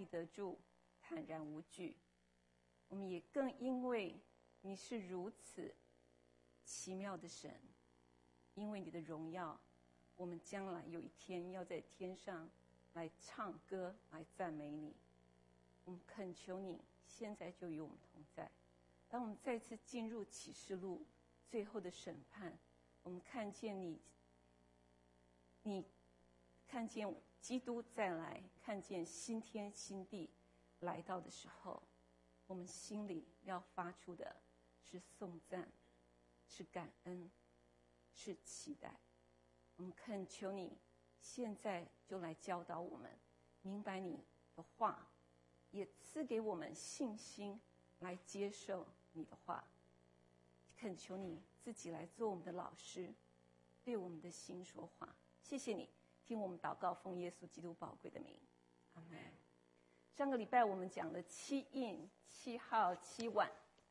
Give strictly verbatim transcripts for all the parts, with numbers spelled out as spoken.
立得住，坦然无惧。我们也更因为你是如此奇妙的神，因为你的荣耀，我们将来有一天要在天上来唱歌，来赞美你。我们恳求你现在就与我们同在。当我们再次进入启示录最后的审判，我们看见你你看见基督再来，看见新天新地来到的时候，我们心里要发出的是颂赞，是感恩，是期待。我们恳求你现在就来教导我们明白你的话，也赐给我们信心来接受你的话。恳求你自己来做我们的老师，对我们的心说话。谢谢你听我们祷告，奉耶稣基督宝贵的名，阿们。上个礼拜我们讲了七印、七号、七碗，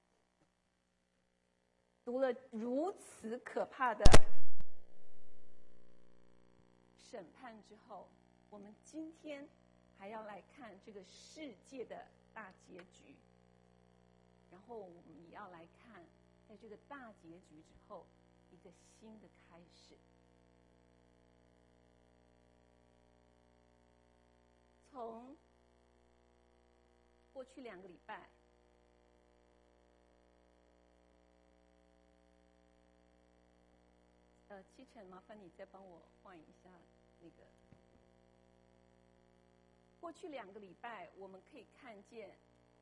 读了如此可怕的审判之后，我们今天还要来看这个世界的大结局，然后我们也要来看在这个大结局之后一个新的开始。从过去两个礼拜，呃，七成，麻烦你再帮我换一下那个。过去两个礼拜，我们可以看见，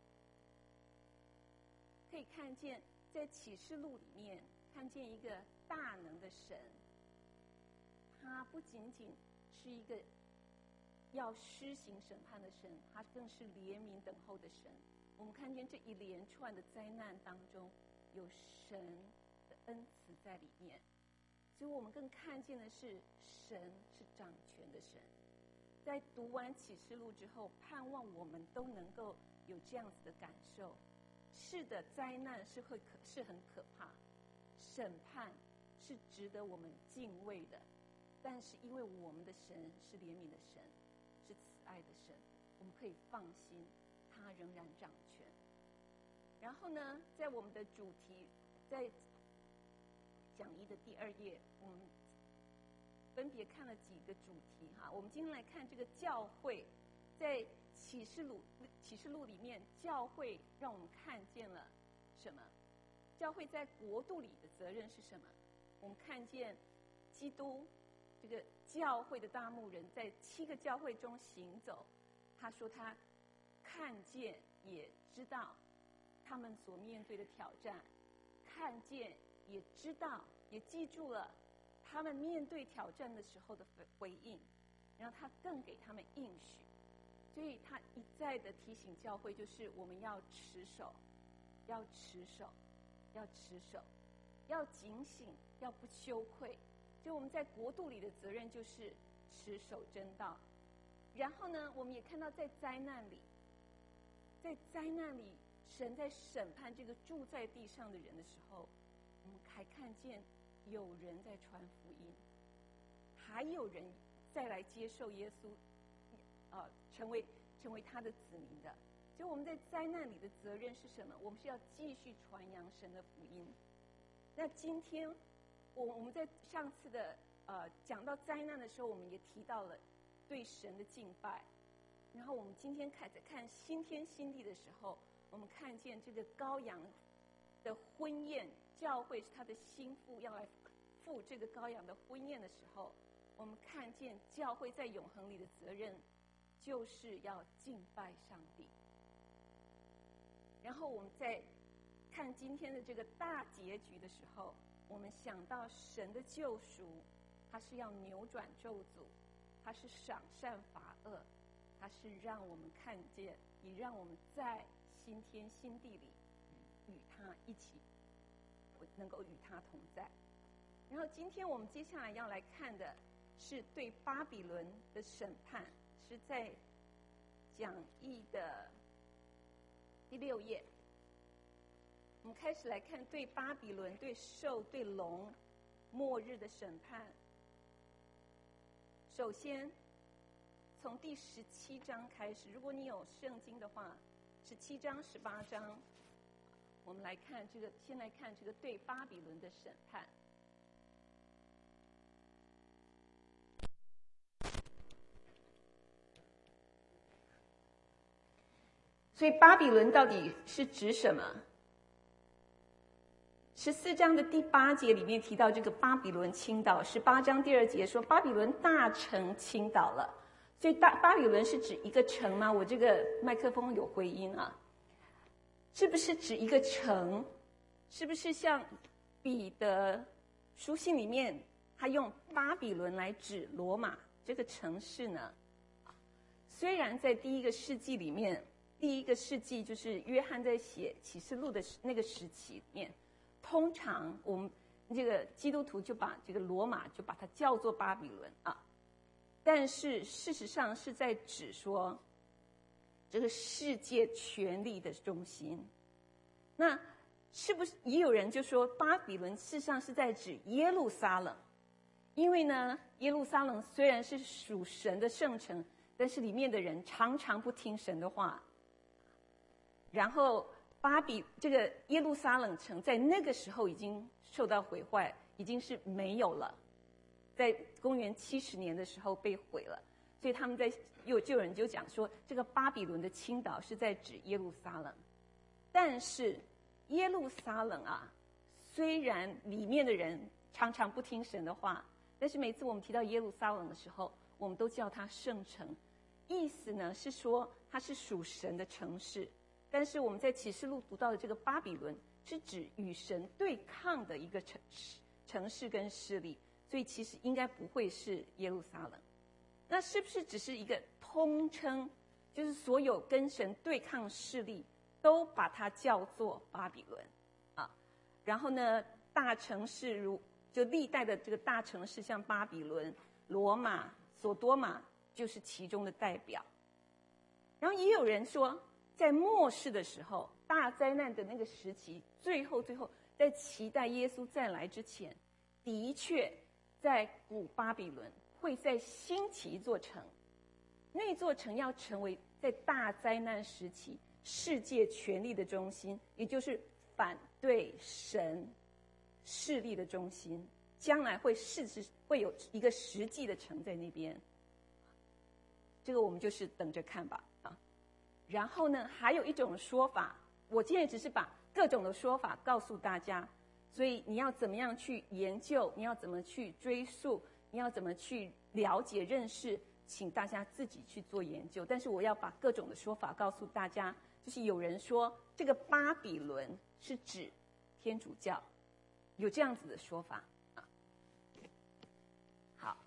可以看见在启示录里面，看见一个大能的神，他不仅仅是一个要施行审判的神，他更是怜悯等候的神。我们看见这一连串的灾难当中，有神的恩慈在里面，所以我们更看见的是神是掌权的神。在读完启示录之后，盼望我们都能够有这样子的感受。是的，灾难是会可是很可怕，审判是值得我们敬畏的，但是因为我们的神是怜悯的神，是慈爱的神，我们可以放心，他仍然掌权。然后呢，在我们的主题，在讲义的第二页，我们分别看了几个主题哈。我们今天来看这个教会，在启示录启示录里面，教会让我们看见了什么？教会在国度里的责任是什么？我们看见基督这个教会的大牧人在七个教会中行走，他说他看见也知道他们所面对的挑战，看见也知道也记住了他们面对挑战的时候的回应，然后他更给他们应许。所以他一再的提醒教会，就是我们要持守，要持守，要持守，要警醒，要不羞愧。所以我们在国度里的责任就是持守真道。然后呢，我们也看到在灾难里，在灾难里，神在审判这个住在地上的人的时候，我们还看见有人在传福音，还有人再来接受耶稣，呃，成为成为他的子民的。所以我们在灾难里的责任是什么？我们是要继续传扬神的福音。那今天，我我们在上次的呃讲到灾难的时候，我们也提到了对神的敬拜。然后我们今天开始看新天新地的时候，我们看见这个羔羊的婚宴，教会是他的心腹，要来赴这个羔羊的婚宴的时候，我们看见教会在永恒里的责任就是要敬拜上帝。然后我们在看今天的这个大结局的时候，我们想到神的救赎，他是要扭转咒诅，他是赏善罚恶，他是让我们看见，也让我们在新天新地里与他一起，能够与他同在。然后今天我们接下来要来看的是对巴比伦的审判，是在讲义的第六页。我们开始来看对巴比伦、对兽、对龙末日的审判。首先， 从第十七章开始，如果你有圣经的话，十七章、十八章，我们来看这个，先来看这个对巴比伦的审判。所以巴比伦到底是指什么？十四章的第八节里面提到这个巴比伦倾倒，十八章第二节说巴比伦大城倾倒了。所以大巴比伦是指一个城吗？我这个麦克风有回音啊，是不是指一个城？是不是像彼得书信里面他用巴比伦来指罗马这个城市呢？虽然在第一个世纪里面，第一个世纪就是约翰在写启示录的那个时期里面，通常我们这个基督徒就把这个罗马就把它叫做巴比伦啊，但是事实上是在指说这个世界权力的中心。那是不是也有人就说巴比伦事实上是在指耶路撒冷？因为呢，耶路撒冷虽然是属神的圣城，但是里面的人常常不听神的话。然后巴比这个耶路撒冷城在那个时候已经受到毁坏，已经是没有了，在公元七十年的时候被毁了。所以他们在有就有人就讲说，这个巴比伦的倾倒是在指耶路撒冷。但是耶路撒冷啊，虽然里面的人常常不听神的话，但是每次我们提到耶路撒冷的时候，我们都叫它圣城，意思呢是说它是属神的城市。但是我们在启示录读到的这个巴比伦是指与神对抗的一个城市城市跟势力，所以其实应该不会是耶路撒冷。那是不是只是一个通称，就是所有跟神对抗势力都把它叫做巴比伦啊？然后呢，大城市如就历代的这个大城市，像巴比伦、罗马、索多玛就是其中的代表。然后也有人说，在末世的时候，大灾难的那个时期，最后最后在期待耶稣再来之前，的确在古巴比伦会再兴起一座城，那座城要成为在大灾难时期世界权力的中心，也就是反对神势力的中心，将来会事实会有一个实际的城在那边。这个我们就是等着看吧啊。然后呢，还有一种说法，我今天只是把各种的说法告诉大家，所以你要怎么样去研究，你要怎么去追溯，你要怎么去了解认识，请大家自己去做研究。但是我要把各种的说法告诉大家，就是有人说这个巴比伦是指天主教，有这样子的说法啊。好，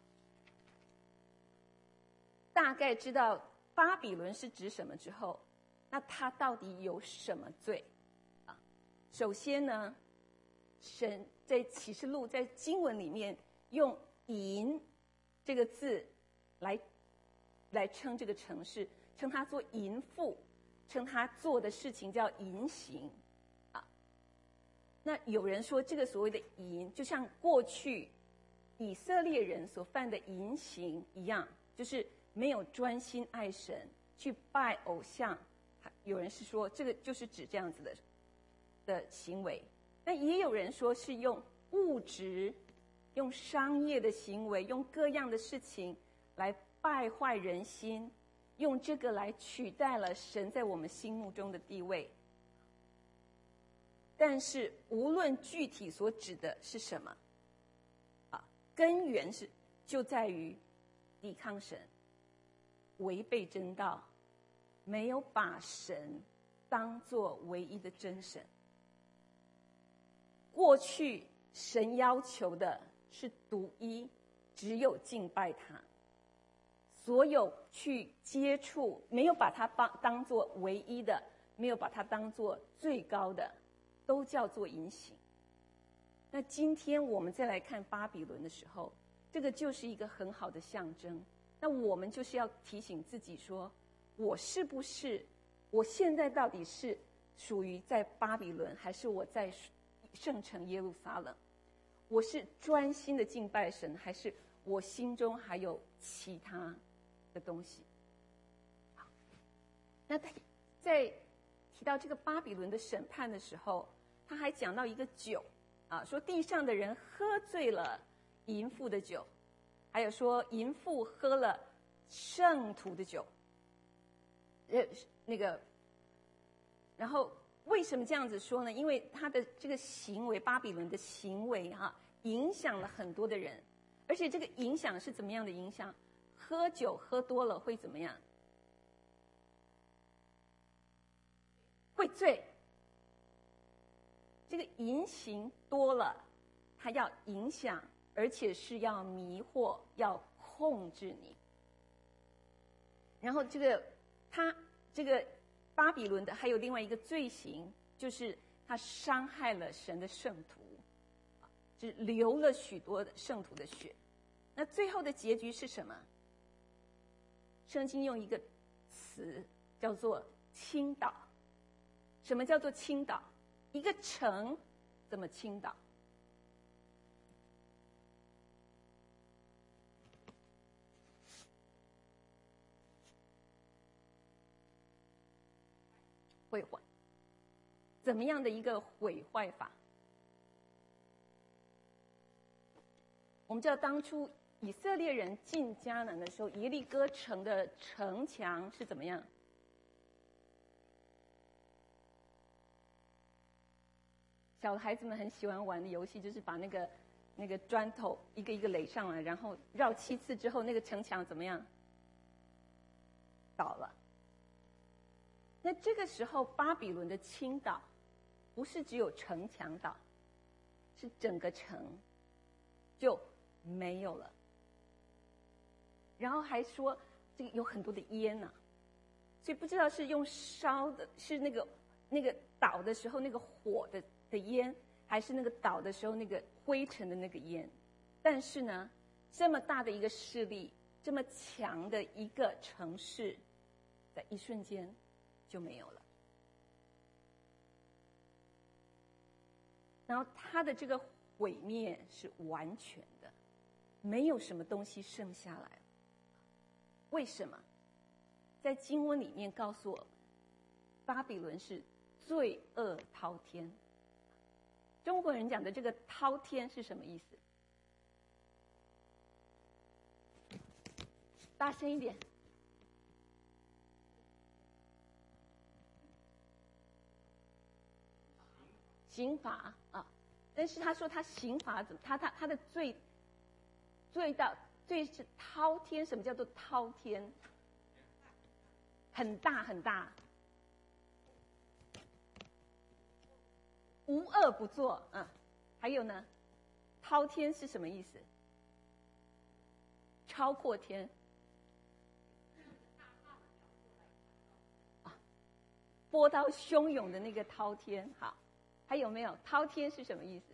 大概知道巴比伦是指什么之后，那它到底有什么罪啊？首先呢，神在启示录在经文里面用淫这个字来来称这个城市，称它做淫妇，称它做的事情叫淫行啊。那有人说这个所谓的淫，就像过去以色列人所犯的淫行一样，就是没有专心爱神，去拜偶像。有人是说这个就是指这样子的的行为，那也有人说是用物质、用商业的行为、用各样的事情来败坏人心，用这个来取代了神在我们心目中的地位。但是无论具体所指的是什么，啊，根源是就在于抵抗神，违背真道，没有把神当作唯一的真神。过去神要求的是独一，只有敬拜他。所有去接触没有把它当当作唯一的，没有把它当作最高的，都叫做淫行。那今天我们再来看巴比伦的时候，这个就是一个很好的象征。那我们就是要提醒自己说，我是不是我现在到底是属于在巴比伦，还是我在圣城耶路撒冷？我是专心的敬拜神，还是我心中还有其他的东西？ 那他在提到这个巴比伦的审判的时候，他还讲到一个酒啊，说地上的人喝醉了淫妇的酒，还有说淫妇喝了圣徒的酒。呃，那个，然后为什么这样子说呢？因为他的这个行为，巴比伦的行为哈、啊，影响了很多的人，而且这个影响是怎么样的影响？喝酒喝多了会怎么样？会醉。这个淫行多了，它要影响，而且是要迷惑，要控制你。然后这个他这个巴比伦的还有另外一个罪行，就是他伤害了神的圣徒，就是流了许多圣徒的血。那最后的结局是什么？圣经用一个词叫做倾倒。什么叫做倾倒？一个城怎么倾倒？毁坏。怎么样的一个毁坏法？我们知道当初以色列人进迦南的时候，耶利哥城的城墙是怎么样？小孩子们很喜欢玩的游戏，就是把那个那个砖头一个一个垒上来，然后绕七次之后，那个城墙怎么样？倒了。那这个时候，巴比伦的倾倒，不是只有城墙倒，是整个城就没有了。然后还说这个有很多的烟呐、啊，所以不知道是用烧的，是那个那个倒的时候那个火的的烟，还是那个倒的时候那个灰尘的那个烟。但是呢，这么大的一个势力，这么强的一个城市，在一瞬间就没有了。然后它的这个毁灭是完全的，没有什么东西剩下来了。为什么？在经文里面告诉我，巴比伦是罪恶滔天。中国人讲的这个滔天是什么意思？大声一点。刑罚啊，但是他说他刑罚怎么？他他他的罪罪到罪是滔天。什么叫做滔天？很大很大，无恶不作啊。还有呢，滔天是什么意思？超过天啊，波涛汹涌的那个滔天。好，还有没有？滔天是什么意思？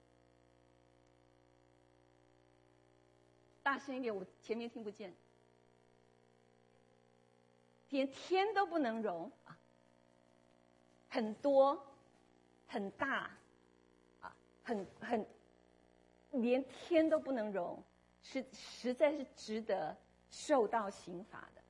大声一点，我前面听不见。连天都不能容啊，很多，很大，啊，很很，连天都不能容，是实在是值得受到刑罚的。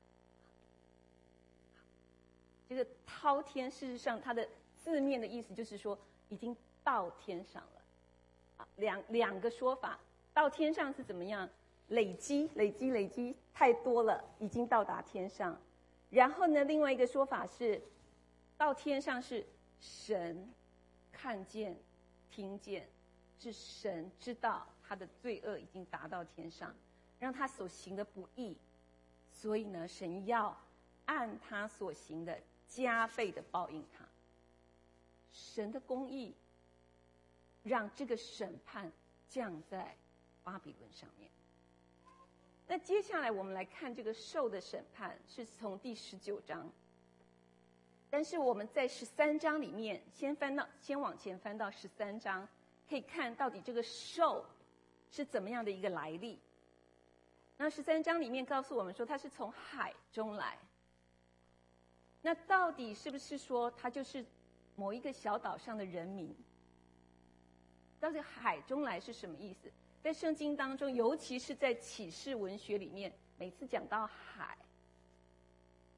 这个滔天，事实上它的字面的意思就是说，已经到天上了。啊，两两个说法，到天上是怎么样？累积、累积、累积太多了，已经到达天上。然后呢，另外一个说法是，到天上是神看见、听见，是神知道他的罪恶已经达到天上，让他所行的不义，所以呢，神要按他所行的加倍的报应他。神的公义让这个审判降在巴比伦上面。那接下来我们来看这个兽的审判，是从第十九章。但是我们在十三章里面，先翻到，先往前翻到十三章，可以看到底这个兽是怎么样的一个来历。那十三章里面告诉我们说，它是从海中来。那到底是不是说它就是某一个小岛上的人民？到底海中来是什么意思？在圣经当中，尤其是在启示文学里面，每次讲到海，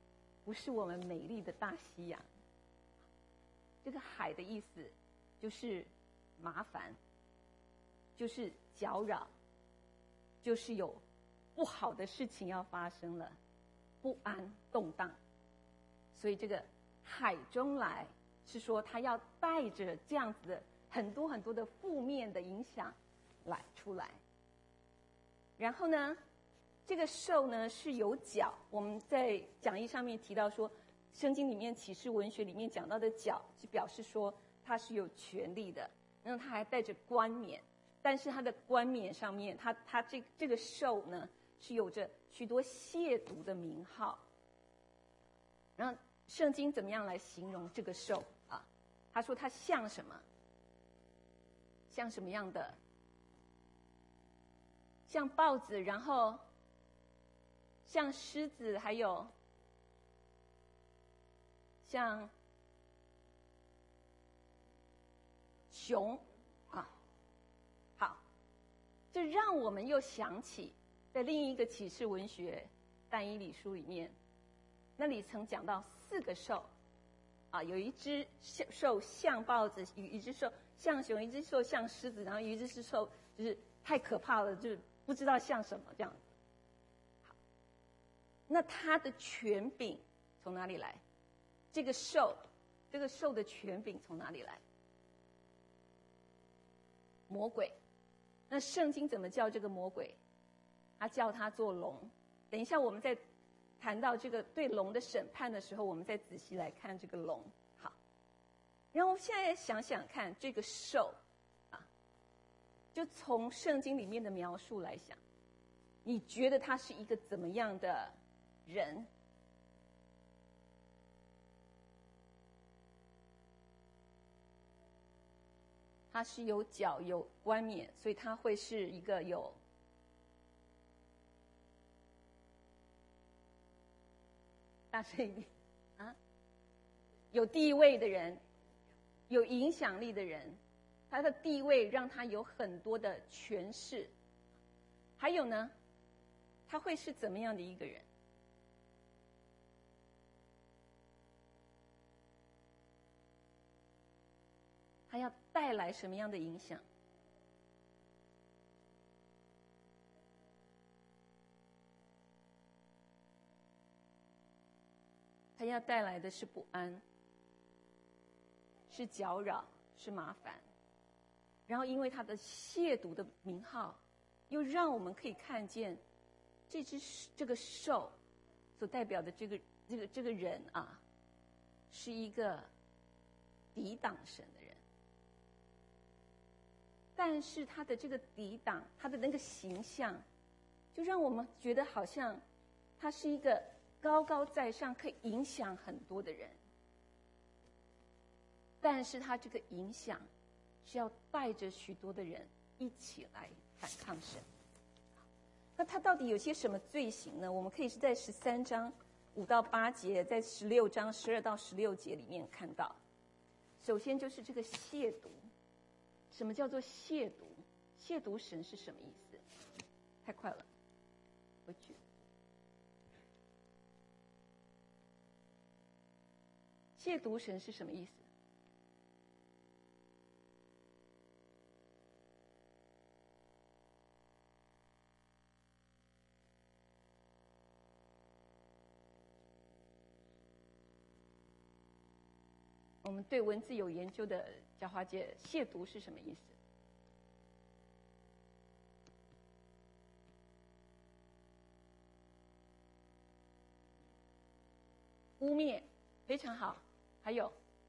不是我们美丽的大西洋。这个海的意思就是麻烦，就是搅扰，就是有不好的事情要发生了，不安动荡。所以这个海中来是说他要带着这样子的很多很多的负面的影响来出来。然后呢，这个兽呢是有角，我们在讲义上面提到说，圣经里面启示文学里面讲到的角，就表示说他是有权力的，然后他还带着冠冕，但是他的冠冕上面，他他这这个兽呢是有着许多亵渎的名号。然后圣经怎么样来形容这个兽啊？他说它像什么？像什么样的？像豹子，然后像狮子，还有像熊啊。好，这让我们又想起在另一个启示文学但以理书里面，那里曾讲到四个兽啊，有一只兽像豹子，有一只兽像熊，一只兽像狮子，然后有一只兽就是太可怕了，就是不知道像什么这样子。好，那它的权柄从哪里来？这个兽，这个兽的权柄从哪里来？魔鬼。那圣经怎么叫这个魔鬼？他叫他做龙。等一下我们在谈到这个对龙的审判的时候，我们再仔细来看这个龙。好，然后现在想想看，这个兽啊，就从圣经里面的描述来想，你觉得他是一个怎么样的人？他是有角有冠冕，所以他会是一个有大声一点啊，有地位的人，有影响力的人，他的地位让他有很多的权势。还有呢，他会是怎么样的一个人？他要带来什么样的影响？他要带来的是不安，是搅扰，是麻烦。然后因为他的亵渎的名号，又让我们可以看见这只这个兽所代表的这个这个这个人啊，是一个抵挡神的人。但是他的这个抵挡，他的那个形象，就让我们觉得好像他是一个高高在上，可以影响很多的人。但是他这个影响是要带着许多的人一起来反抗神。那他到底有些什么罪行呢？我们可以是在十三章五到八节，在十六章十二到十六节里面看到。首先就是这个亵渎。什么叫做亵渎？亵渎神是什么意思？太快了，回去。亵渎神是什么意思？我们对文字有研究的嘉华姐，亵渎是什么意思？污蔑，非常好。还有，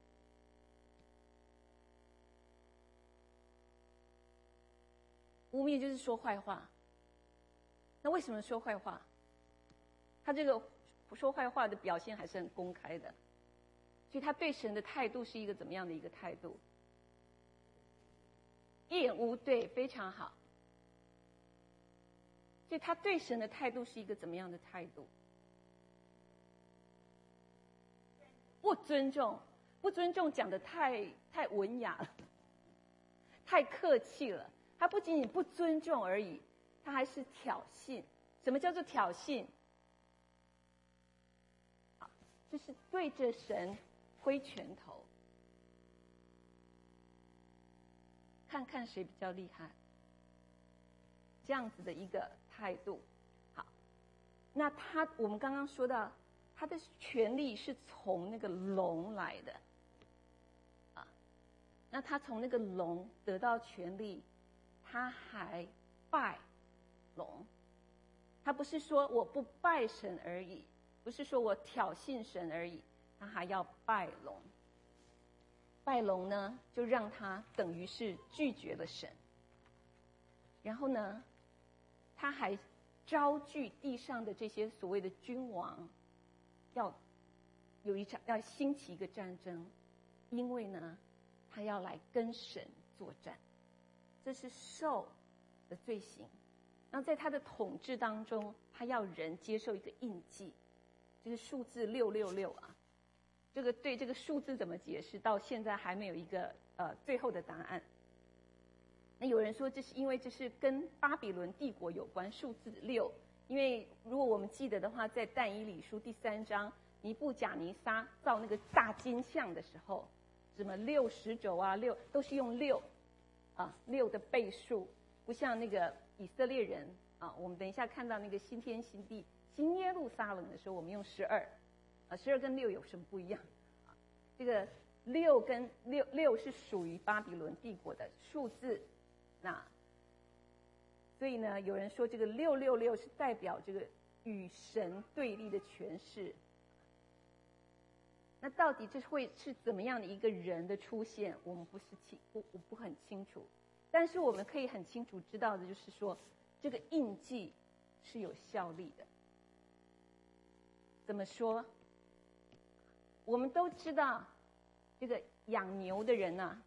污蔑就是说坏话。那为什么说坏话？他这个说坏话的表现还是很公开的。所以他对神的态度是一个怎么样的一个态度？厌恶，对，非常好。所以他对神的态度是一个怎么样的态度？不尊重，不尊重讲得太太文雅了，太客气了。他不仅仅不尊重而已，他还是挑衅。什么叫做挑衅？ 就是对着神挥拳头，看看谁比较厉害，这样子的一个态度。好，那他我们刚刚说到，他的权力是从那个龙来的，啊，那他从那个龙得到权力，他还拜龙。他不是说我不拜神而已，不是说我挑衅神而已，他还要拜龙。拜龙呢，就让他等于是拒绝了神。然后呢，他还招聚地上的这些所谓的君王，要有一场要兴起一个战争，因为呢，他要来跟神作战。这是兽的罪行。然后在他的统治当中，他要人接受一个印记，这个数字六六六啊。这个对这个数字怎么解释，到现在还没有一个呃最后的答案。那有人说这是因为这是跟巴比伦帝国有关，数字六。因为如果我们记得的话，在但以理书第三章，尼布甲尼撒造那个大金像的时候，什么六十轴啊，六都是用六啊六的倍数，不像那个以色列人啊。我们等一下看到那个新天新地新耶路撒冷的时候，我们用十二啊，十二跟六有什么不一样啊？这个六跟六六是属于巴比伦帝国的数字。那所以呢，有人说这个六六六是代表这个与神对立的权势。那到底这会是怎么样的一个人的出现，我们不是清我我不很清楚。但是我们可以很清楚知道的就是说，这个印记是有效力的。怎么说？我们都知道，这个养牛的人啊，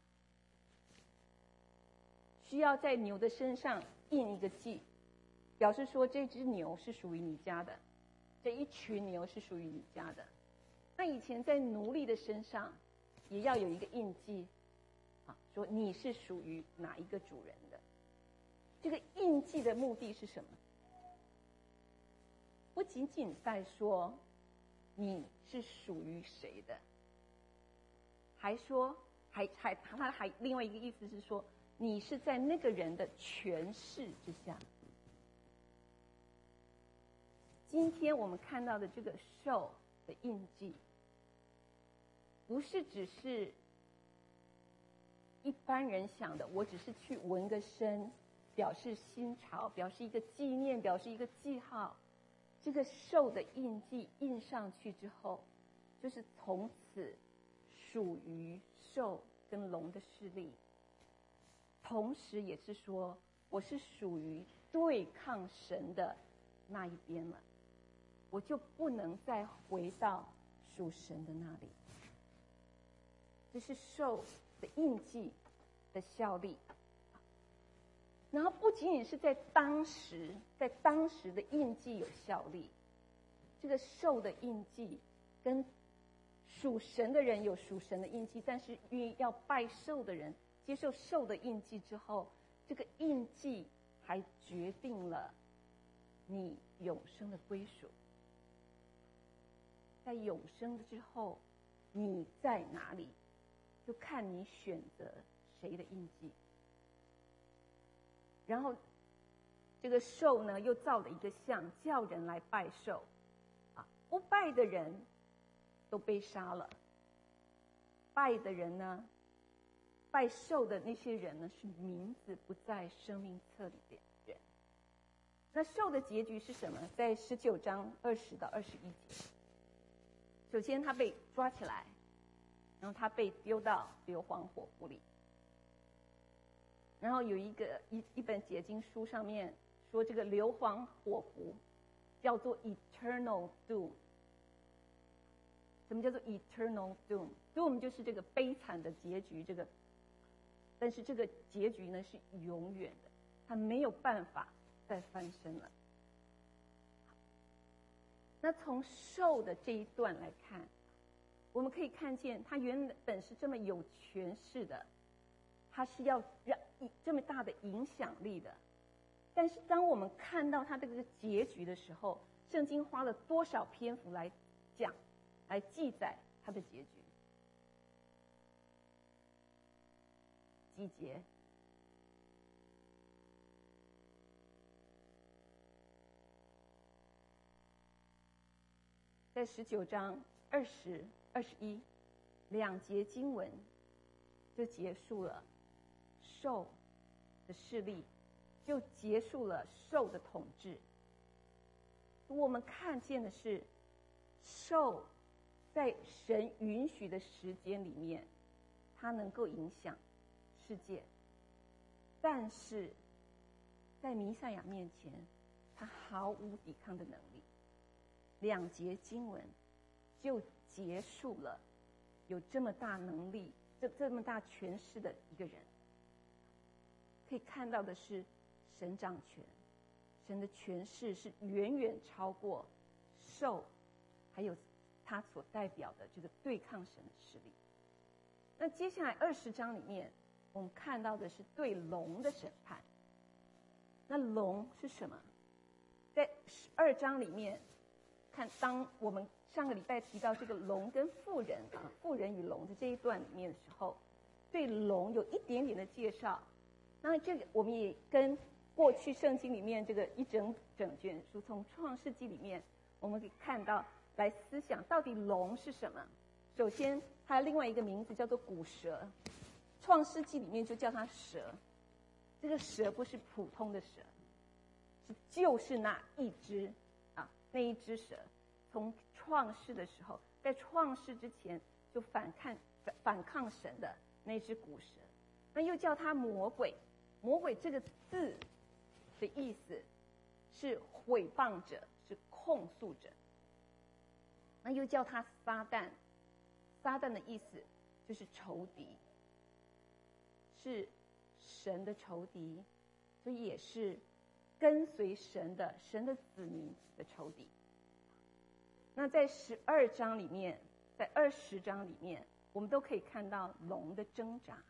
需要在牛的身上印一个记，表示说这只牛是属于你家的，这一群牛是属于你家的。那以前在奴隶的身上也要有一个印记，啊，说你是属于哪一个主人的。这个印记的目的是什么？不仅仅在说你是属于谁的，还说还还他还另外一个意思是说，你是在那个人的权势之下。今天我们看到的这个兽的印记，不是只是一般人想的，我只是去纹个身，表示新朝，表示一个纪念，表示一个记号。这个兽的印记印上去之后，就是从此属于兽跟龙的势力，同时也是说我是属于对抗神的那一边了，我就不能再回到属神的那里。这是兽的印记的效力。然后不仅仅是在当时，在当时的印记有效力，这个兽的印记跟属神的人有属神的印记，但是因为要拜兽的人接受兽的印记之后，这个印记还决定了你永生的归属。在永生之后，你在哪里，就看你选择谁的印记。然后这个兽呢，又造了一个像，叫人来拜兽，啊，不拜的人都被杀了，拜的人呢，拜兽的那些人呢，是名字不在生命册里的人。那兽的结局是什么？在十九章二十到二十一节。首先他被抓起来，然后他被丢到硫磺火湖里。然后有一个一一本解经书上面说，这个硫磺火湖叫做 eternal doom。什么叫做 eternal doom？doom 就是这个悲惨的结局，这个，但是这个结局呢是永远的，他没有办法再翻身了。那从兽的这一段来看，我们可以看见他原本是这么有权势的，他是要让这么大的影响力的。但是当我们看到他这个结局的时候，圣经花了多少篇幅来讲来记载他的结局。几节？在十九章二十、二十一两节经文就结束了兽的势力，就结束了兽的统治。我们看见的是兽在神允许的时间里面，它能够影响世界，但是在弥赛亚面前，它毫无抵抗的能力。两节经文就结束了有这么大能力、这这么大权势的一个人。可以看到的是，神掌权，神的权势是远远超过兽，还有他所代表的这个对抗神的势力。那接下来二十章里面，我们看到的是对龙的审判。那龙是什么？在十二章里面，看当我们上个礼拜提到这个龙跟妇人啊，妇人与龙的这一段里面的时候，对龙有一点点的介绍。那这个我们也跟过去圣经里面这个一整整卷书，从创世纪里面，我们可以看到来思想到底龙是什么。首先，它另外一个名字叫做古蛇，创世纪里面就叫它蛇。这个蛇不是普通的蛇，是就是那一只啊，那一只蛇，从创世的时候，在创世之前就反抗反反抗神的那只古蛇。那又叫它魔鬼，魔鬼这个字的意思是毁谤者，是控诉者。那又叫它撒旦，撒旦的意思就是仇敌，是神的仇敌，所以也是跟随神的神的子民的仇敌。那在十二章里面，在二十章里面，我们都可以看到龙的挣扎。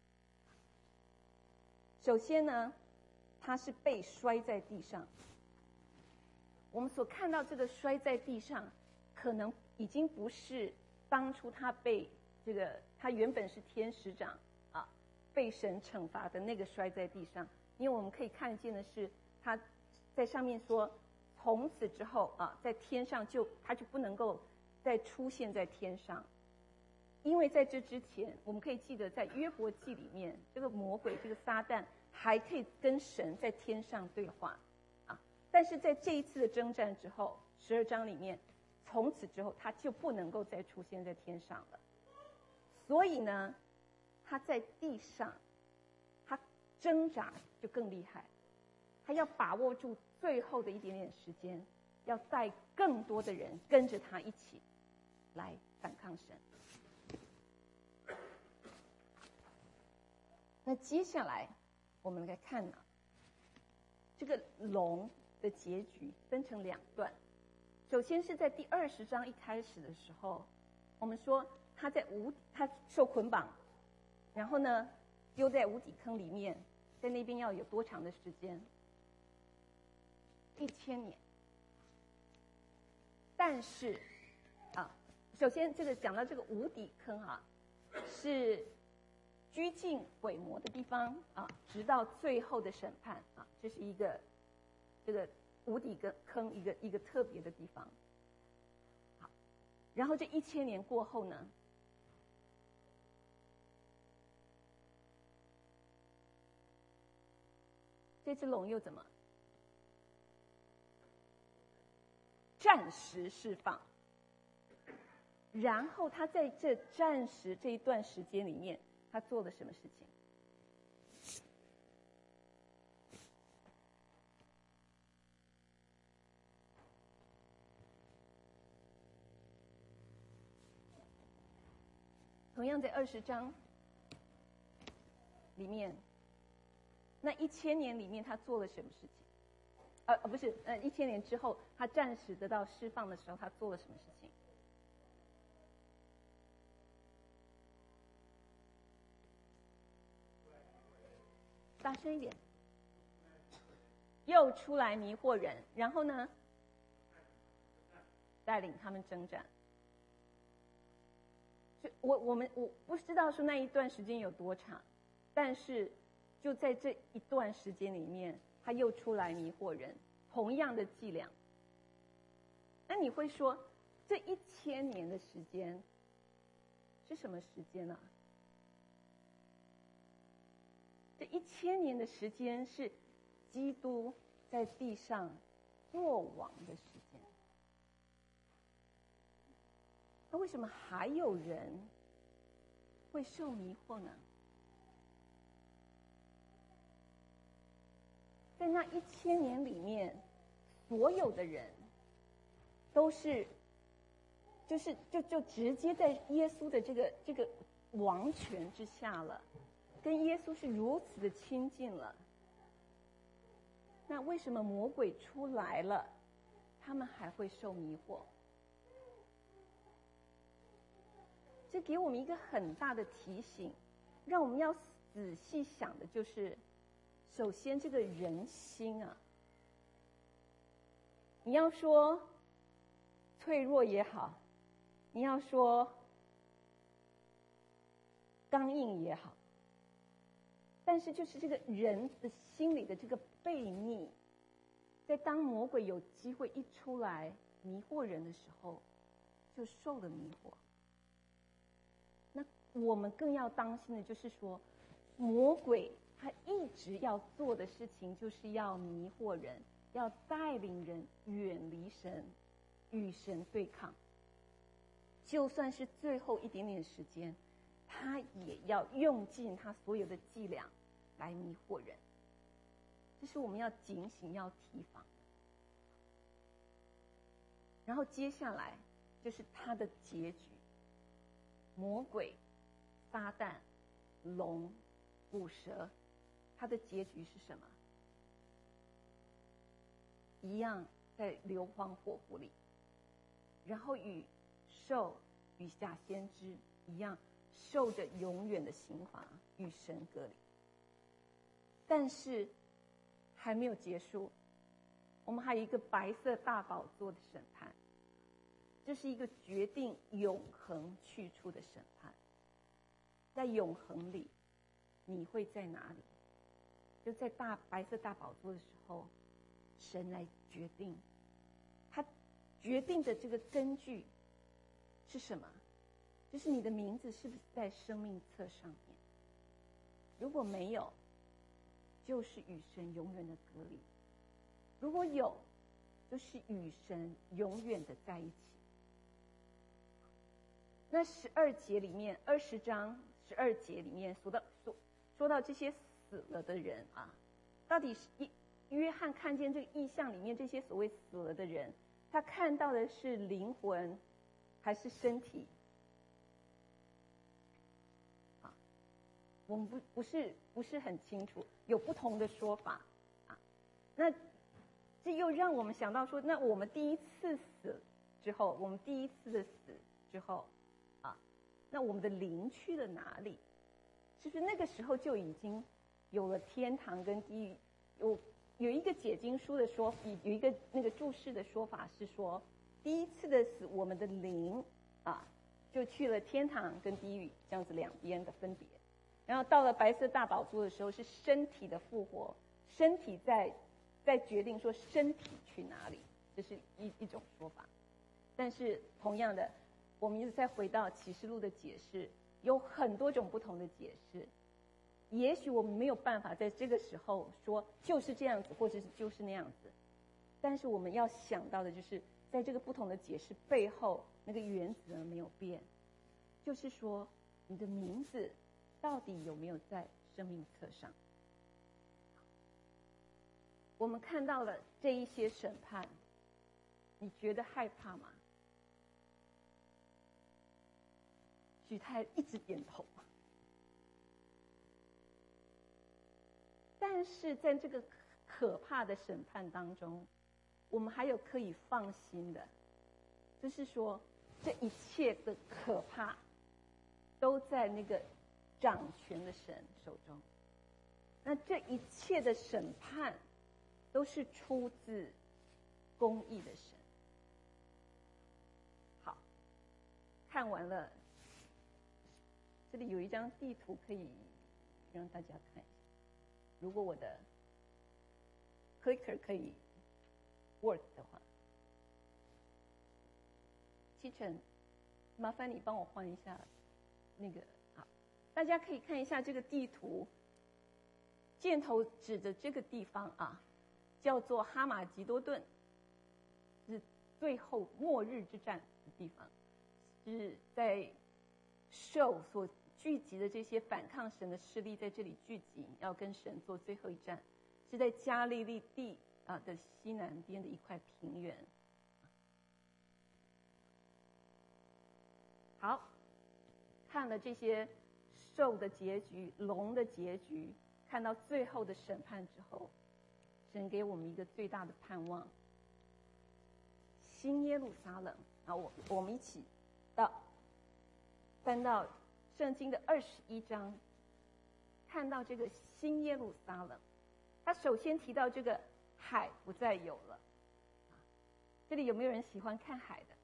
首先呢，它是被摔在地上。我们所看到这个摔在地上，可能已经不是当初他被这个他原本是天使长啊，被神惩罚的那个摔在地上。因为我们可以看见的是，他在上面说，从此之后啊，在天上就他就不能够再出现在天上。因为在这之前，我们可以记得在约伯记里面，这个魔鬼这个撒旦还可以跟神在天上对话啊，但是在这一次的征战之后，十二章里面，从此之后他就不能够再出现在天上了。所以呢，他在地上，他挣扎就更厉害，他要把握住最后的一点点时间，要带更多的人跟着他一起来反抗神。那接下来我们来看呢，这个龙的结局分成两段。首先是在第二十章一开始的时候，我们说他在无他受捆绑，然后呢丢在无底坑里面，在那边要有多长的时间？一千年。但是啊，首先这个讲到这个无底坑啊，是拘禁鬼魔的地方啊，直到最后的审判啊，这是一个这个无底坑一个一个特别的地方。好，然后这一千年过后呢，这只龙又怎么暂时释放？然后他在这暂时这一段时间里面，他做了什么事情？同样在二十章里面，那一千年里面他做了什么事情？呃，不是，呃，一千年之后他暂时得到释放的时候，他做了什么事情？大声一点。又出来迷惑人，然后呢，带领他们征战。 我我们我不知道说那一段时间有多长，但是就在这一段时间里面，他又出来迷惑人，同样的伎俩。那你会说，这一千年的时间是什么时间啊？这一千年的时间是基督在地上作王的时间。那为什么还有人会受迷惑呢？在那一千年里面，所有的人都是，就是就就直接在耶稣的这个这个王权之下了，跟耶稣是如此的亲近了。那为什么魔鬼出来了，他们还会受迷惑？这给我们一个很大的提醒，让我们要仔细想的就是，首先这个人心啊，你要说脆弱也好，你要说刚硬也好，但是就是这个人的心里的这个悖逆，在当魔鬼有机会一出来迷惑人的时候，就受了迷惑。那我们更要当心的就是说，魔鬼他一直要做的事情就是要迷惑人，要带领人远离神，与神对抗。就算是最后一点点时间，他也要用尽他所有的伎俩来迷惑人。这是我们要警醒要提防。然后接下来就是他的结局，魔鬼、撒旦、龙、捕蛇，他的结局是什么？一样在硫磺火湖里，然后与兽与假先知一样，受着永远的刑罚，与神隔离。但是还没有结束，我们还有一个白色大宝座的审判，这是一个决定永恒去处的审判。在永恒里，你会在哪里？就在大白色大宝座的时候，神来决定。他决定的这个根据是什么？就是你的名字是不是在生命册上面？如果没有，就是与神永远的隔离；如果有，就是与神永远的在一起。那十二节里面，二十章十二节里面说到说说到这些死了的人啊，到底是一约翰看见这个异象里面这些所谓死了的人，他看到的是灵魂还是身体？啊，我们不不是不是很清楚，有不同的说法啊。那这又让我们想到说，那我们第一次死之后，我们第一次的死之后。那我们的灵去了哪里？是不是那个时候就已经有了天堂跟地狱？有有一个解经书的说，有一个那个注释的说法是说，第一次的死，我们的灵啊，就去了天堂跟地狱这样子两边的分别。然后到了白色大宝座的时候，是身体的复活，身体在在决定说身体去哪里，这是一一种说法。但是同样的。我们又再回到启示录的解释，有很多种不同的解释。也许我们没有办法在这个时候说就是这样子，或者是就是那样子。但是我们要想到的就是，在这个不同的解释背后，那个原则没有变，就是说你的名字到底有没有在生命册上？我们看到了这一些审判，你觉得害怕吗？许太一直点头，但是在这个可怕的审判当中，我们还有可以放心的，就是说这一切的可怕都在那个掌权的神手中。那这一切的审判都是出自公义的神。好，看完了这里有一张地图可以让大家看一下。如果我的 clicker 可以 work 的话，七成，麻烦你帮我换一下那个。好，大家可以看一下这个地图，箭头指着这个地方啊，叫做哈马吉多顿，是最后末日之战的地方，是在兽所聚集的这些反抗神的势力在这里聚集，要跟神做最后一战，是在加利利地啊的西南边的一块平原。好，看了这些兽的结局、龙的结局，看到最后的审判之后，神给我们一个最大的盼望：新耶路撒冷啊！我我们一起到翻到圣经的二十一章，看到这个新耶路撒冷，他首先提到这个海不再有了。这里有没有人喜欢看海的？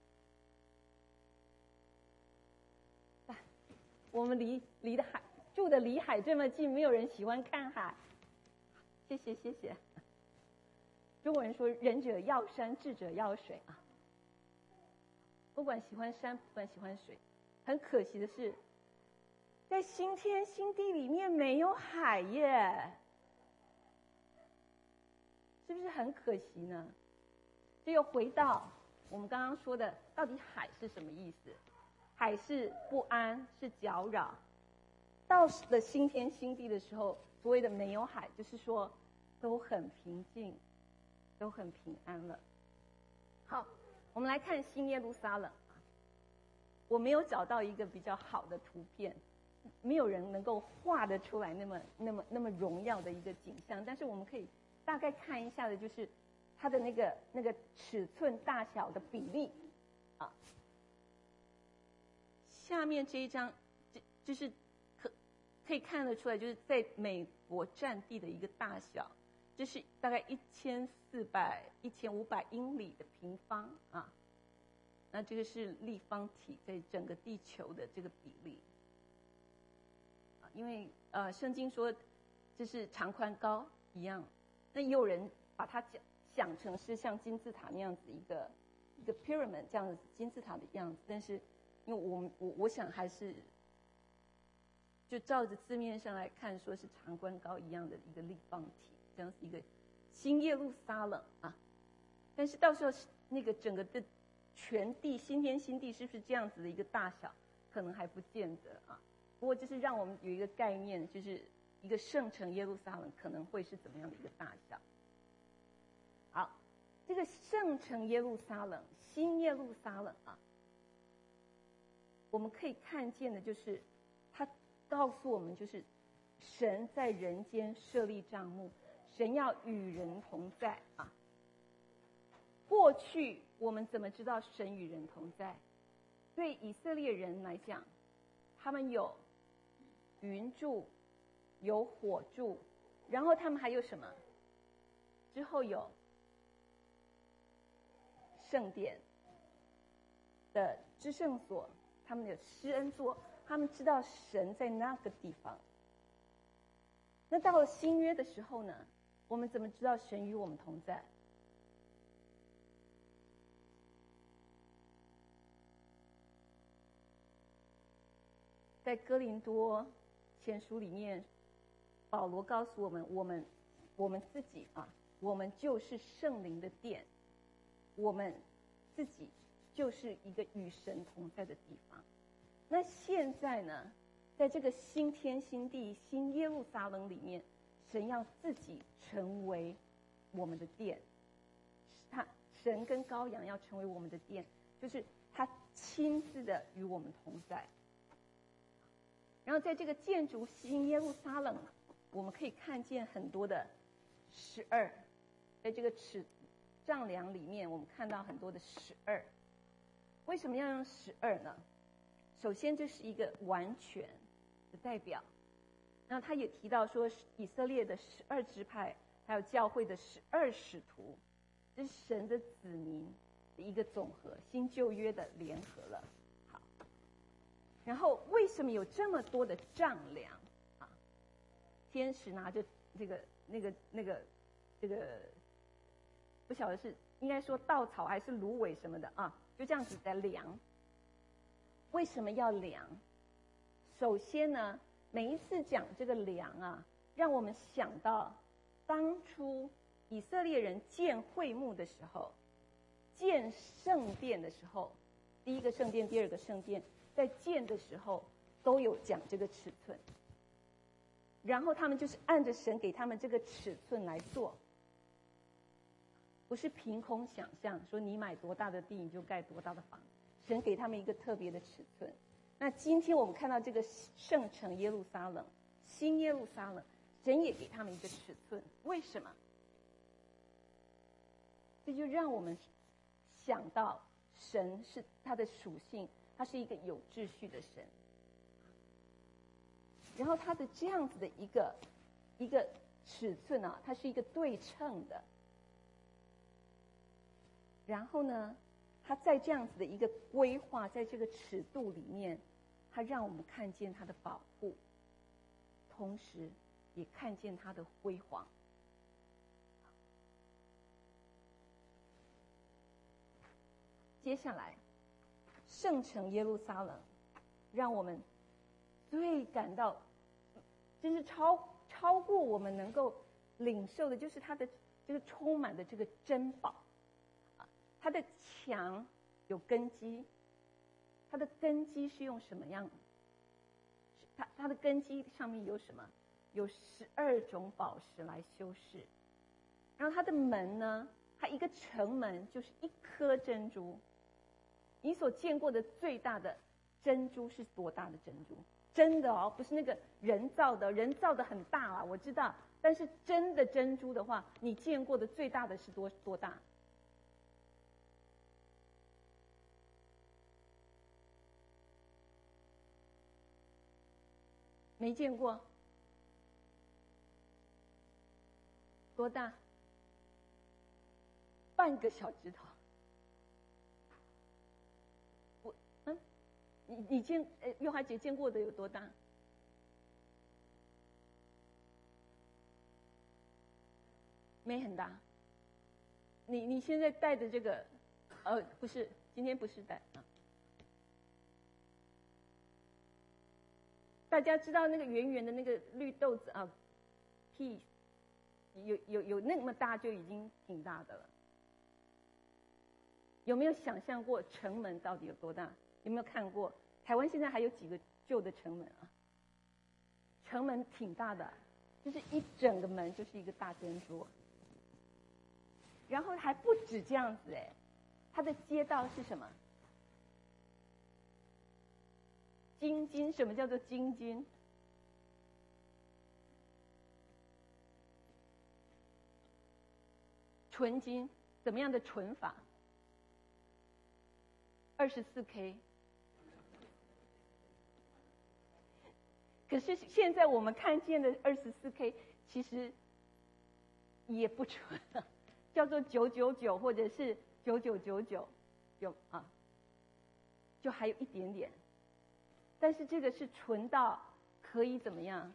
我们离离的海住的离海这么近，没有人喜欢看海。谢谢谢谢。中国人说仁者要山，智者要水啊。不管喜欢山，不管喜欢水，很可惜的是，在新天新地里面没有海耶，是不是很可惜呢？这又回到我们刚刚说的，到底海是什么意思？海是不安，是搅扰。到了新天新地的时候，所谓的没有海，就是说都很平静，都很平安了。好，我们来看新耶路撒冷。我没有找到一个比较好的图片，没有人能够画得出来那么那么那么荣耀的一个景象，但是我们可以大概看一下的，就是它的那个那个尺寸大小的比例啊。下面这一张，就就是可可以看得出来，就是在美国占地的一个大小，这是大概一千四百、一千五百英里的平方啊。那这个是立方体在整个地球的这个比例啊，因为呃，圣经说这是长宽高一样，那也有人把它讲想成是像金字塔那样子一个一个 pyramid 这样子金字塔的样子，但是。因为我我我想还是，就照着字面上来看，说是长宽高一样的一个立方体，这样是一个新耶路撒冷啊。但是到时候那个整个的全地新天新地是不是这样子的一个大小，可能还不见得啊。不过就是让我们有一个概念，就是一个圣城耶路撒冷可能会是怎么样的一个大小。好，这个圣城耶路撒冷，新耶路撒冷啊。我们可以看见的就是，他告诉我们，就是神在人间设立帐幕，神要与人同在啊。过去我们怎么知道神与人同在？对以色列人来讲，他们有云柱，有火柱，然后他们还有什么？之后有圣殿的至圣所。他们有施恩座，他们知道神在那个地方。那到了新约的时候呢，我们怎么知道神与我们同在？在哥林多前书里面，保罗告诉我们，我们我们自己啊，我们就是圣灵的殿，我们自己就是一个与神同在的地方。那现在呢，在这个新天新地新耶路撒冷里面，神要自己成为我们的殿，他神跟羔羊要成为我们的殿，就是他亲自的与我们同在。然后在这个建筑新耶路撒冷，我们可以看见很多的十二，在这个尺丈量里面，我们看到很多的十二。为什么要用十二呢？首先，这是一个完全的代表。那他也提到说，以色列的十二支派，还有教会的十二使徒，这是神的子民的一个总和，新旧约的联合了。好， 然后为什么有这么多的丈量啊？天使拿着这个那个那个这个，不晓得是应该说稻草还是芦苇什么的啊，就这样子在量。为什么要量？首先呢，每一次讲这个量啊，让我们想到当初以色列人建会幕的时候，建圣殿的时候，第一个圣殿、第二个圣殿，在建的时候都有讲这个尺寸，然后他们就是按着神给他们这个尺寸来做，不是凭空想象说你买多大的地你就盖多大的房，神给他们一个特别的尺寸。那今天我们看到这个圣城耶路撒冷，新耶路撒冷，神也给他们一个尺寸，为什么？这就让我们想到神是他的属性，他是一个有秩序的神，然后他的这样子的一个一个尺寸啊，它是一个对称的，然后呢，他在这样子的一个规划，在这个尺度里面，他让我们看见他的保护，同时也看见他的辉煌。接下来，圣城耶路撒冷，让我们最感到，真是超超过我们能够领受的，就是它的这个充满的这个珍宝。它的墙有根基，它的根基是用什么样？它它的根基上面有什么？有十二种宝石来修饰。然后它的门呢，它一个城门就是一颗珍珠。你所见过的最大的珍珠是多大的珍珠？真的哦，不是那个人造的，人造的很大啊，我知道。但是真的珍珠的话，你见过的最大的是多多大？没见过？多大？半个小指头。我嗯，你你见呃，幼华姐见过的有多大？没很大。你你现在戴的这个，呃，不是，今天不是戴啊。大家知道那个圆圆的那个绿豆子啊，屁，有有有那么大就已经挺大的了。有没有想象过城门到底有多大？有没有看过？台湾现在还有几个旧的城门啊？城门挺大的，就是一整个门就是一个大珍珠。然后还不止这样子哎，它的街道是什么？金金，什么叫做金金？纯金，怎么样的纯法？二十四 K。可是现在我们看见的二十四 K 其实也不纯了，叫做九九九或者是九九九九，有啊，就还有一点点。但是这个是纯到可以怎么样？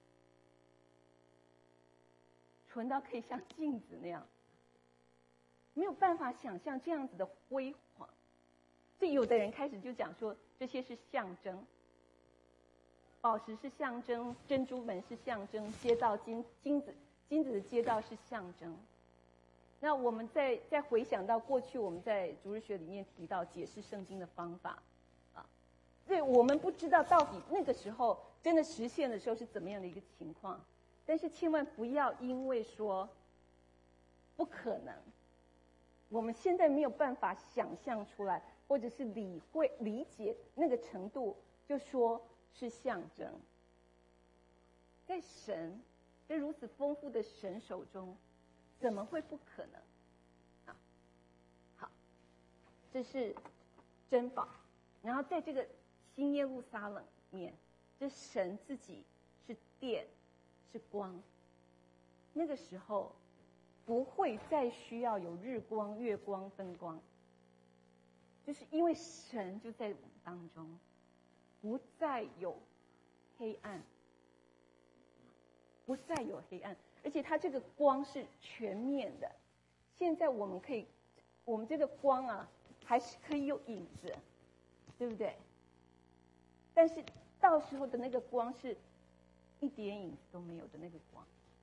纯到可以像镜子那样，没有办法想象这样子的辉煌。所以有的人开始就讲说，这些是象征，宝石是象征，珍珠门是象征，街道金金子金子的街道是象征。那我们再再回想到过去我们在主日学里面提到解释圣经的方法。对，我们不知道到底那个时候真的实现的时候是怎么样的一个情况，但是千万不要因为说不可能，我们现在没有办法想象出来，或者是理会理解那个程度，就说是象征。在神，在如此丰富的神手中，怎么会不可能？啊，好，这是珍宝，然后在这个新耶路撒冷面，这神自己是电，是光。那个时候不会再需要有日光、月光、灯光，就是因为神就在我们当中。 不再有黑暗，不再有黑暗，而且它这个光是全面的。现在我们可以，我们这个光啊，还是可以有影子，对不对？但是到时候的那个光是一点影子都没有的那个光。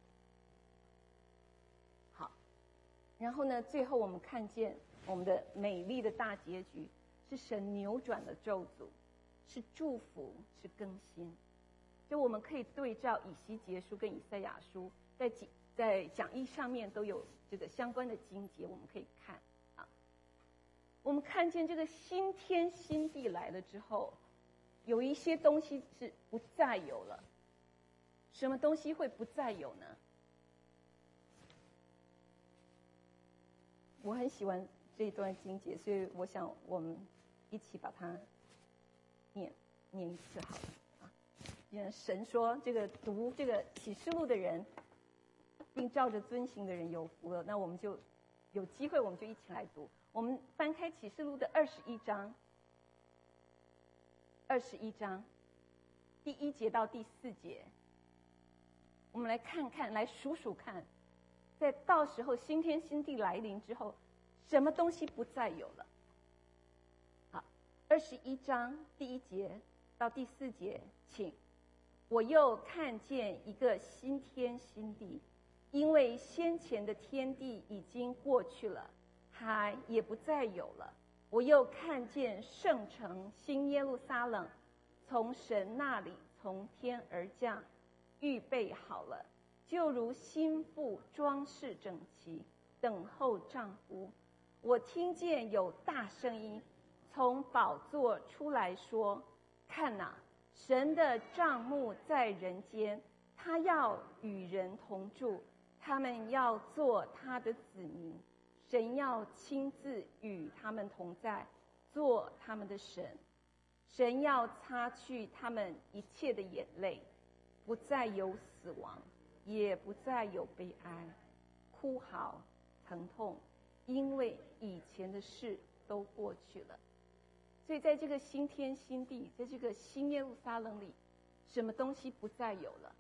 好，然后呢，最后我们看见我们的美丽的大结局，是神扭转了咒诅，是祝福，是更新。就我们可以对照以西结书跟以赛亚书，在在讲义上面都有这个相关的经节，我们可以看啊。我们看见这个新天新地来了之后，有一些东西是不再有了。什么东西会不再有呢？我很喜欢这一段经节，所以我想我们一起把它念念一次好了啊。神说，这个读这个启示录的人，并照着遵行的人有福了。那我们就有机会，我们就一起来读。我们翻开启示录的二十一章，二十一章第一节到第四节，我们来看看，来数数看，在到时候新天新地来临之后，什么东西不再有了？好，二十一章第一节到第四节，请。我又看见一个新天新地，因为先前的天地已经过去了，海也不再有了。我又看见圣城新耶路撒冷从神那里从天而降，预备好了，就如新妇装饰整齐，等候丈夫。我听见有大声音从宝座出来说：看哪，神的帐幕在人间，他要与人同住，他们要做他的子民，神要亲自与他们同在，做他们的神。神要擦去他们一切的眼泪，不再有死亡，也不再有悲哀、哭嚎、疼痛，因为以前的事都过去了。所以在这个新天新地，在这个新耶路撒冷里，什么东西不再有了？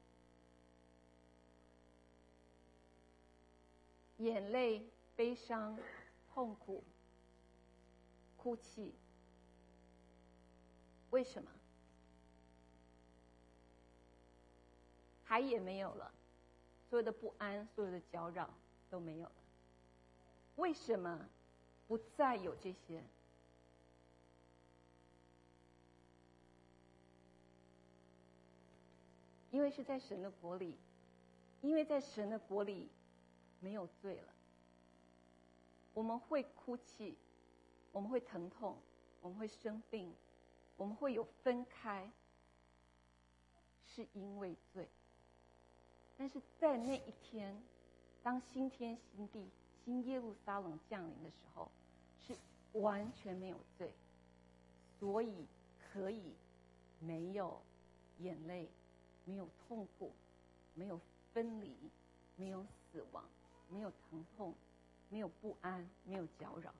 眼泪、悲伤、痛苦、哭泣。为什么？海也没有了，所有的不安、所有的搅扰都没有了。为什么不再有这些？因为是在神的国里，因为在神的国里没有罪了。我们会哭泣，我们会疼痛，我们会生病，我们会有分开，是因为罪。但是在那一天，当新天新地、新耶路撒冷降临的时候，是完全没有罪，所以可以没有眼泪，没有痛苦，没有分离，没有死亡，没有疼痛，没有不安，没有搅扰。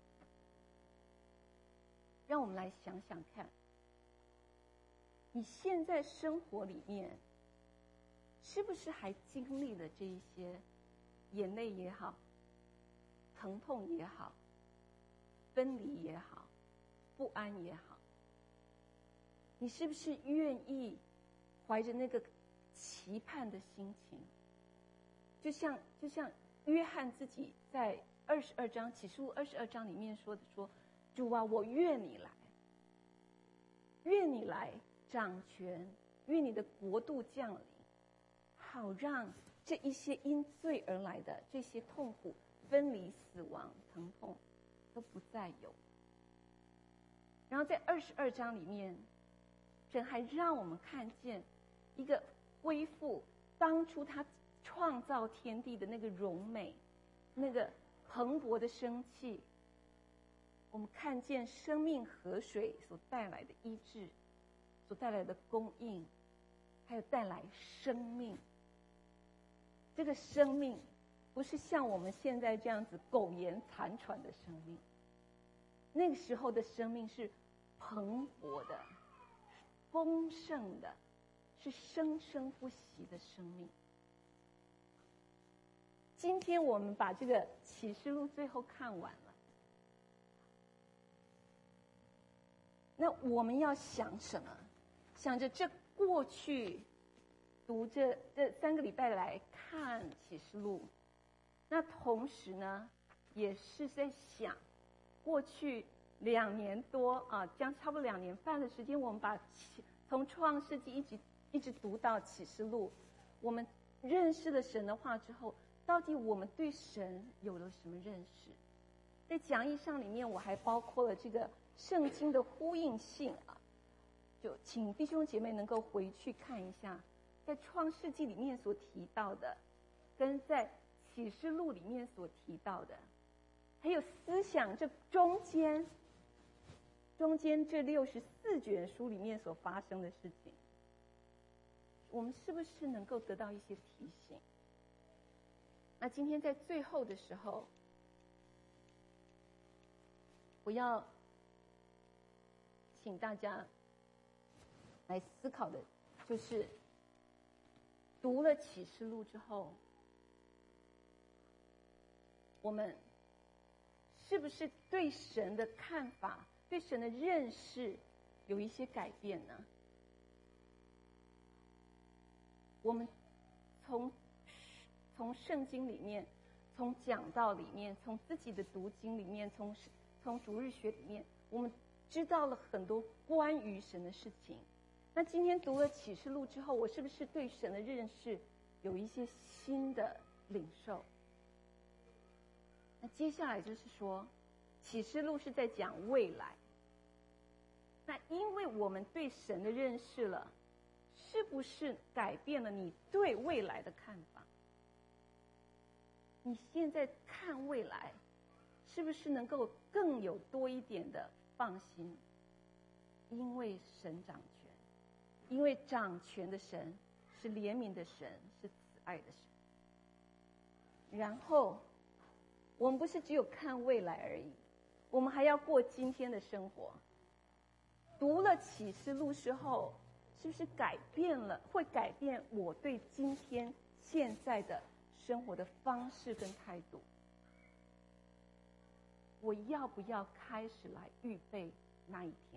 让我们来想想看，你现在生活里面是不是还经历了这一些眼泪也好，疼痛也好，分离也好，不安也好？你是不是愿意怀着那个期盼的心情，就像就像约翰自己在二十二章启示录二十二章里面说的说：主啊，我愿你来，愿你来掌权，愿你的国度降临，好让这一些因罪而来的这些痛苦、分离、死亡、疼痛都不再有。然后在二十二章里面，神还让我们看见一个恢复当初他创造天地的那个荣美，那个蓬勃的生气。我们看见生命河水所带来的医治，所带来的供应，还有带来生命。这个生命不是像我们现在这样子苟延残喘的生命，那个时候的生命是蓬勃的， 丰盛的，是生生不息的生命。今天我们把这个启示录最后看完了，那我们要想什么？想着这过去读这这三个礼拜来看启示录，那同时呢，也是在想过去两年多啊，将差不多两年半的时间，我们把从创世纪一直一直读到启示录，我们认识了神的话之后，到底我们对神有了什么认识？在讲义上里面，我还包括了这个圣经的呼应性啊，就请弟兄姐妹能够回去看一下，在创世纪里面所提到的，跟在启示录里面所提到的，还有思想这中间中间这六十四卷书里面所发生的事情，我们是不是能够得到一些提醒？那今天在最后的时候，我要请大家来思考的，就是读了启示录之后，我们是不是对神的看法、对神的认识有一些改变呢？我们从从圣经里面，从讲道里面，从自己的读经里面，从从主日学里面，我们知道了很多关于神的事情。那今天读了启示录之后，我是不是对神的认识有一些新的领受？那接下来就是说，启示录是在讲未来。那因为我们对神的认识了，是不是改变了你对未来的看法？你现在看未来，是不是能够更有多一点的放心？因为神掌权，因为掌权的神是怜悯的神，是慈爱的神。然后我们不是只有看未来而已，我们还要过今天的生活。读了启示录之后，是不是改变了，会改变我对今天现在的生活的方式跟态度？我要不要开始来预备那一天？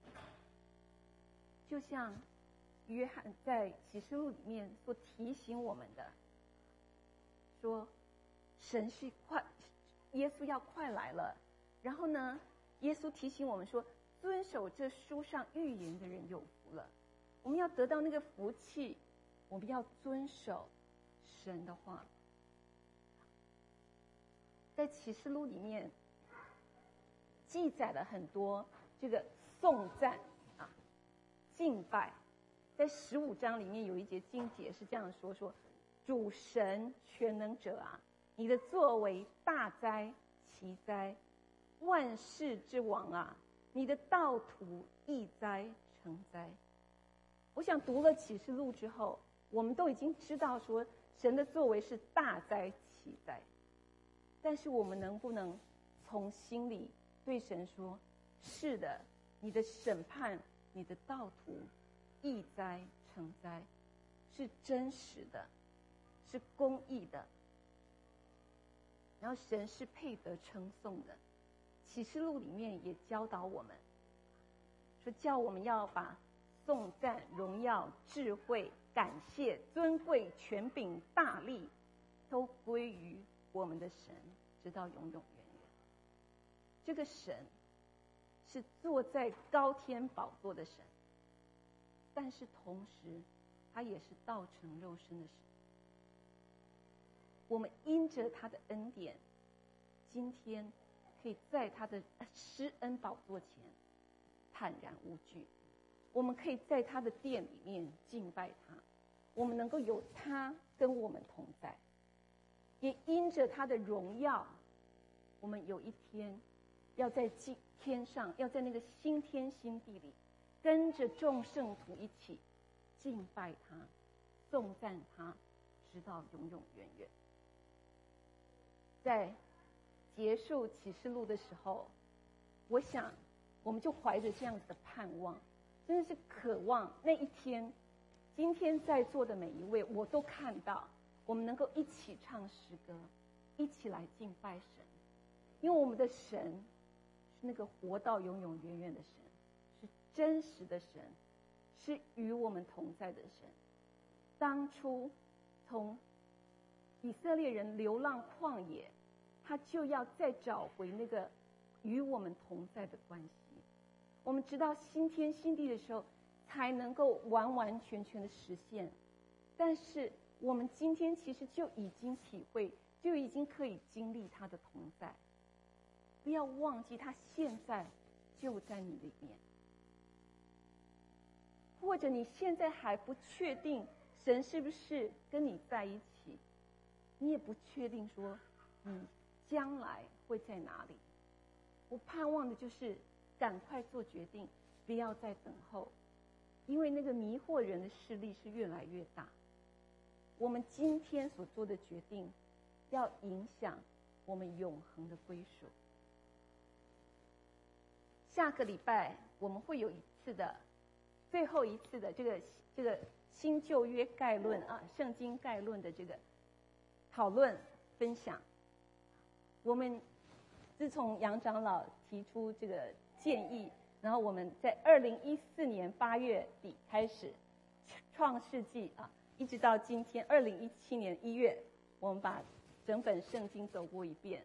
就像约翰在启示录里面所提醒我们的，说神是快，耶稣要快来了。然后呢，耶稣提醒我们说，遵守这书上预言的人有福了。我们要得到那个福气，我们要遵守神的话。在启示录里面记载了很多这个颂赞啊、敬拜。在十五章里面有一节经节是这样说：说主神全能者啊，你的作为大哉奇哉，万世之王啊，你的道途义哉诚哉。我想读了启示录之后，我们都已经知道说神的作为是大哉奇哉，但是我们能不能从心里对神说，是的，你的审判，你的道途义哉诚哉，是真实的，是公义的，然后神是配得称颂的。启示录里面也教导我们说，叫我们要把颂赞、荣耀、智慧、感谢、尊贵、权柄、大力都归于我们的神，直到永永远远。这个神是坐在高天宝座的神，但是同时他也是道成肉身的神。我们因着他的恩典，今天可以在他的施恩宝座前坦然无惧。我们可以在他的殿里面敬拜他，我们能够有他跟我们同在，也因着他的荣耀，我们有一天要在天上，要在那个新天新地里，跟着众圣徒一起敬拜他，颂赞他，直到永永远远。在结束启示录的时候，我想我们就怀着这样子的盼望， 真的是渴望那一天，今天在座的每一位，我都看到，我们能够一起唱诗歌，一起来敬拜神，因为我们的神是那个活到永永远远的神，是真实的神，是与我们同在的神。当初从以色列人流浪旷野，他就要再找回那个与我们同在的关系。我们直到新天新地的时候，才能够完完全全的实现。但是我们今天其实就已经体会，就已经可以经历他的同在。不要忘记，他现在就在你里面。或者你现在还不确定神是不是跟你在一起，你也不确定说你将来会在哪里。我盼望的就是赶快做决定，不要再等候，因为那个迷惑人的势力是越来越大。我们今天所做的决定，要影响我们永恒的归属。下个礼拜我们会有一次的，最后一次的这个这个新旧约概论啊，圣经概论的这个讨论分享。我们自从杨长老提出这个建议，然后我们在二零一四年八月底开始创世纪啊，一直到今天二零一七年一月，我们把整本圣经走过一遍，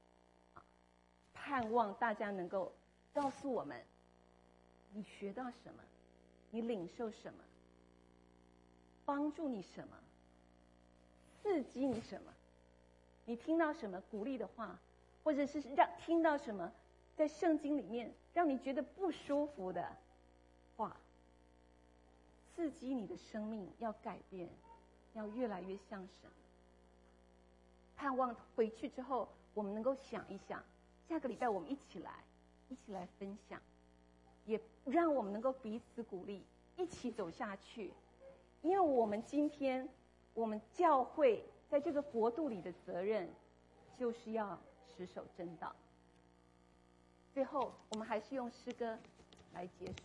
盼望大家能够告诉我们，你学到什么，你领受什么，帮助你什么，刺激你什么，你听到什么鼓励的话，或者是让听到什么在圣经里面让你觉得不舒服的话，刺激你的生命要改变，要越来越像神。盼望回去之后，我们能够想一想，下个礼拜我们一起来，一起来分享，也让我们能够彼此鼓励，一起走下去。因为我们今天，我们教会在这个国度里的责任，就是要持守真道。最后，我们还是用诗歌来结束。